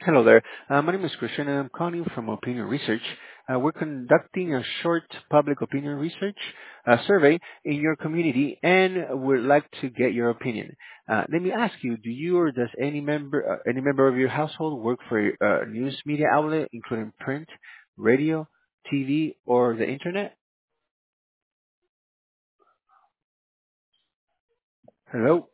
Hello there. My name is Christian, and I'm calling you from Opinion Research. We're conducting a short public opinion research survey in your community, and would like to get your opinion. Let me ask you: do you or does any member of your household work for a news media outlet, including print, radio, TV, or the internet? Hello.